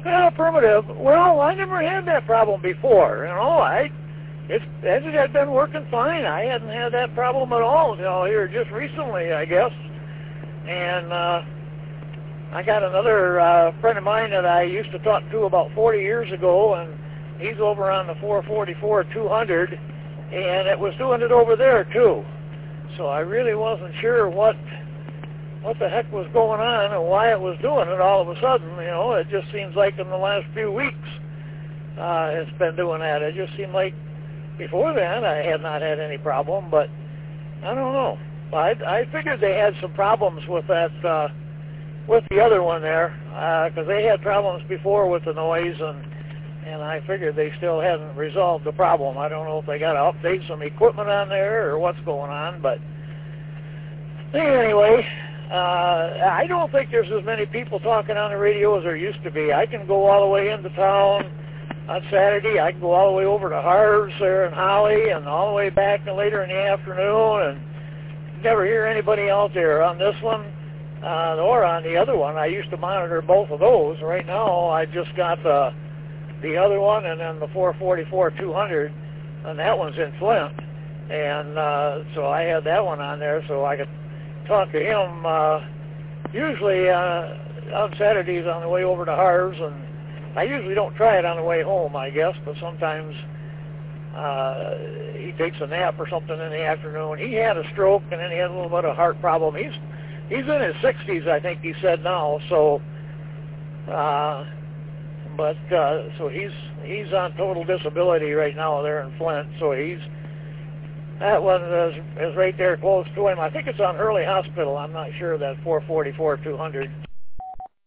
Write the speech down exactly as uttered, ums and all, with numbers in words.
Well, primitive. Well, I never had that problem before. You know, I it's it had been working fine. I hadn't had that problem at all until here just recently, I guess. And uh, I got another uh, friend of mine that I used to talk to about forty years ago, and he's over on the four forty-four two hundred, and it was doing it over there too. So I really wasn't sure what what the heck was going on and why it was doing it all of a sudden. You know, it just seems like in the last few weeks uh, it's been doing that. It just seemed like before then I had not had any problem, but I don't know. I, I figured they had some problems with that, uh, with the other one there, because uh, they had problems before with the noise, and and I figured they still hadn't resolved the problem. I don't know if they got to update some equipment on there or what's going on, but anyway, uh, I don't think there's as many people talking on the radio as there used to be. I can go all the way into town on Saturday. I can go all the way over to Harves there in Holly and all the way back later in the afternoon, and never hear anybody out there on this one uh, or on the other one. I used to monitor both of those. Right now I just got the the other one and then the four forty-four two hundred, and that one's in Flint, and uh, so I had that one on there so I could talk to him uh, usually uh, on Saturdays on the way over to Harves, and I usually don't try it on the way home, I guess, but sometimes uh, he takes a nap or something in the afternoon. He had a stroke, and then he had a little bit of heart problem. He's he's in his sixties, I think he said now. So, uh, but uh, so he's he's on total disability right now there in Flint. So he's that one is, is right there close to him. I think it's on Hurley Hospital. I'm not sure that four forty-four two hundred.